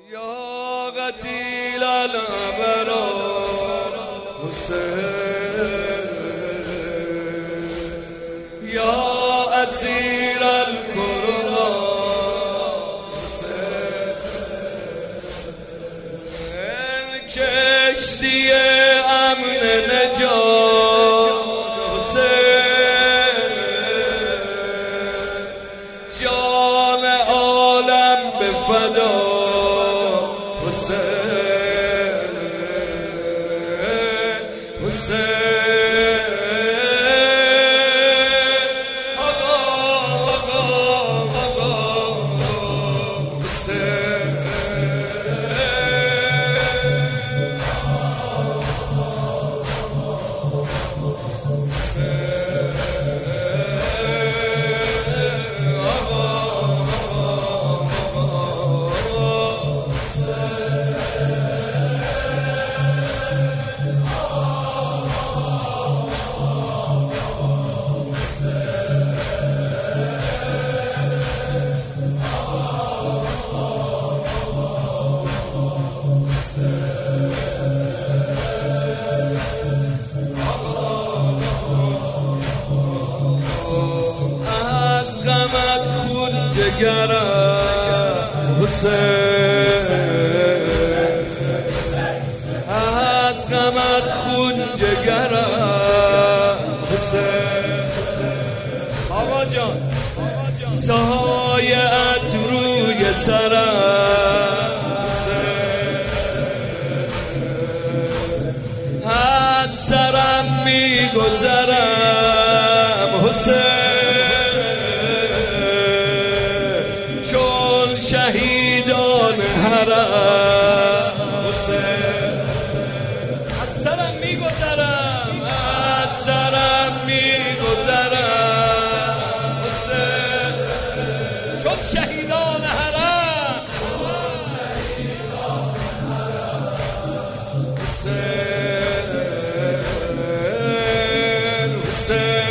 یا قتیل الابرار حسین، یا اسیر الکرما حسین، کشتی امن نجات حسین، جان عالم به فدا حسین، حسین آقا آقا آقا حسین، غمت خون جگرم حسین، از غمت خون جگرم حسین، آقا جان سایه‌ات روی سرم حسین، از سرم میگذرم حسین، شهیدان حرم حسین، از سرم میگذرم، از سرم میگذرم حسین، چون شهیدان حرم حسین، حسین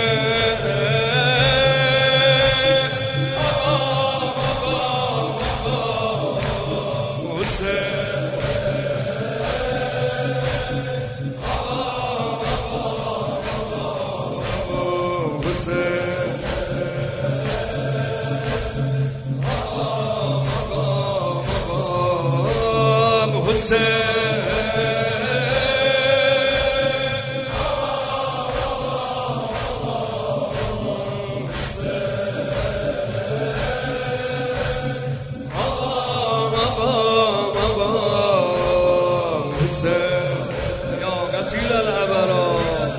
یا قتیل الابرار،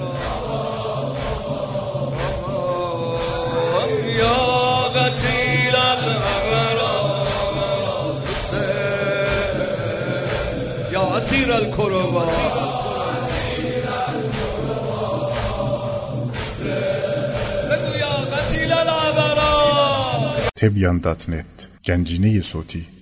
یا قتیل الابرار حسین، یا اسیر الکرما بگو یا قتیل الابرار. Tebyan.net Gənciniyi Soti